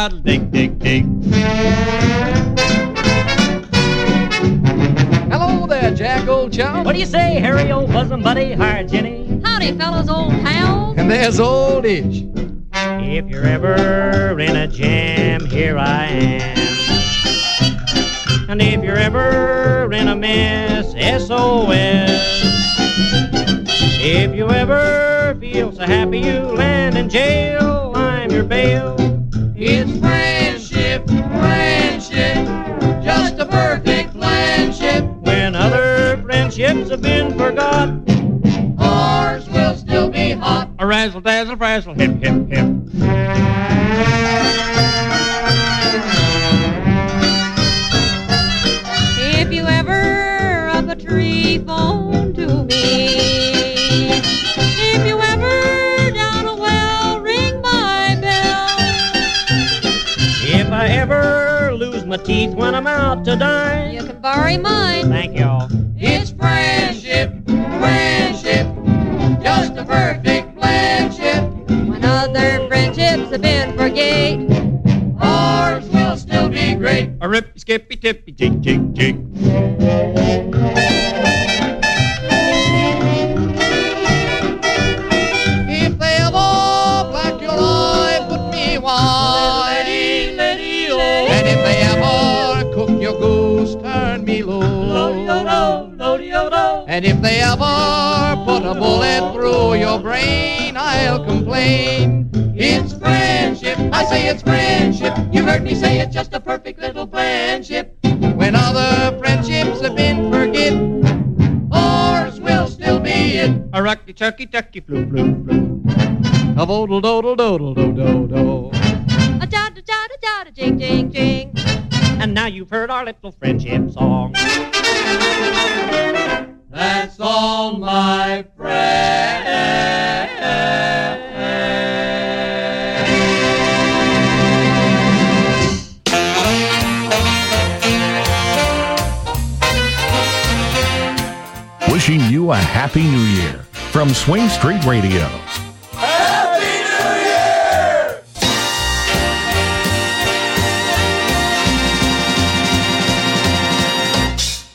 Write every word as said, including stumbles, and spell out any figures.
daddle, dig, dig, dig. Hello there, Jack, old chum. What do you say, Harry, old bosom buddy? Hi, Jenny. Howdy, fellas, old pals. And there's old Ish. If you're ever in a jam, here I am. And if you're ever in a mess, S O S. If you ever feel so happy you land in jail, I'm your bail. It's friendship, friendship, just a perfect friendship. When other friendships have been forgot, ours will still be hot. A razzle dazzle frazzle, hip hip hip. If you ever up a tree, phone to me. If you ever down a well, ring my bell. if I ever lose my teeth when I'm out to dine, You can borrow mine. thank y'all. It's friendship, friendship, just a perfect friendship. When other friendships have been forgate, Ours will still be great. A rippy, skippy, tippy, jig, jig, jig. If they ever black your eye, put me white. And if they ever cook your goose, turn me low. And if they ever put a bullet through your brain, I'll complain. It's friendship, I say it's friendship. You heard me say it's just a perfect little friendship. When other friendships have been forget, ours will still be it. A rucky, chucky, tucky, flu, flu, flu. A vodle dodle dodle do do do. a da da da da da jing jing jing. And now you've heard our little friendship song. That's all, my friend. Wishing you a happy new year from Swing Street Radio.